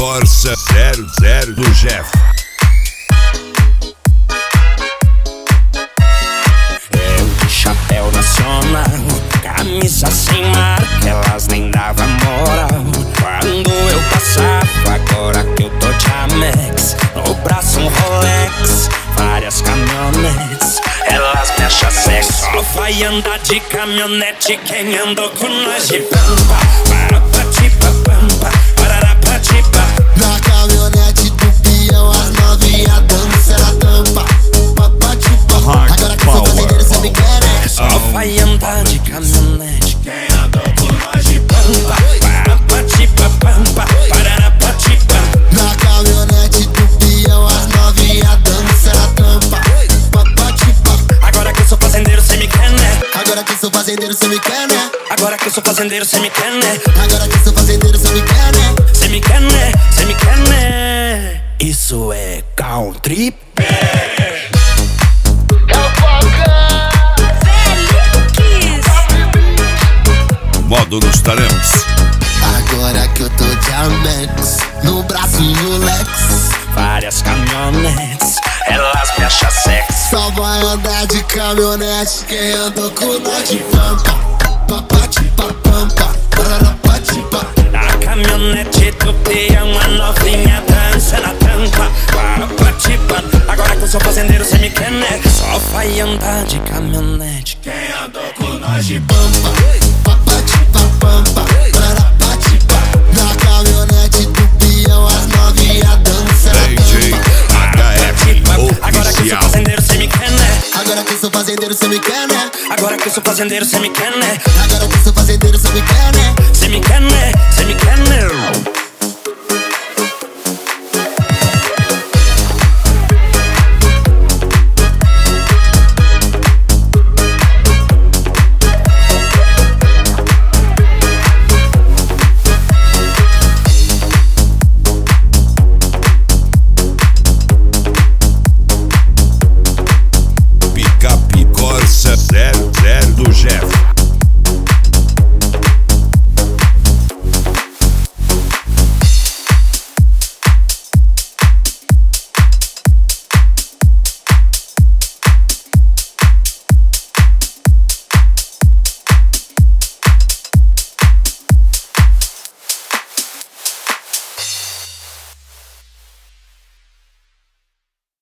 Corsa 00 do Jeff. Eu de chapéu nacional, camisa sem marca, elas nem davam moral. Quando eu passava, agora que eu tô de Amex, no braço um Rolex, várias caminhonetes, elas me acham sexy. Só vai andar de caminhonete quem andou com nós de pampa. Parapatipa-pampa, pararapatipa. Na caminhonete do peão, as novinha dança na tampa. Papatipa. Agora que eu sou fazendeiro, cê me quer, né? Só vai andar de caminhonete quem andou com nós de pampa. Parapatipa-pampa, pararapatipa. Na caminhonete do peão, as novinha dança na tampa. Papatipa. Agora que eu sou fazendeiro, cê me quer, né? Agora que eu sou fazendeiro, cê me quer, né? Agora que eu sou fazendeiro, cê me quer, né? Agora que eu sou fazendeiro, cê me quer, né? Cê me quer, né? Cê me quer, né? Isso é country. Modo nos talentos. Agora que eu tô de Amex, no braço um Rolex, Várias caminhonetes, elas me acham sexy. só vai andar de caminhonete quem andou com nós de pampa. Papatipa, pampa, pararapatipa. Na caminhonete do peão, a novinha dança na tampa. Papatipa. Agora que eu sou fazendeiro, cê me quer, né? Só vai andar de caminhonete quem andou com nós de Pampa, papatipa, pampa, pararapatipa. Na caminhonete do peão, as novinha dança na DJ tampa. HF Agora que eu sou Oficial. fazendeiro, cê me quer, né? Agora que eu sou fazendeiro, cê me quer, né? Agora que eu sou fazendeiro, cê me quer, né? Agora que eu sou fazendeiro, cê me quer, né? Cê me quer, né? Cê me quer, né?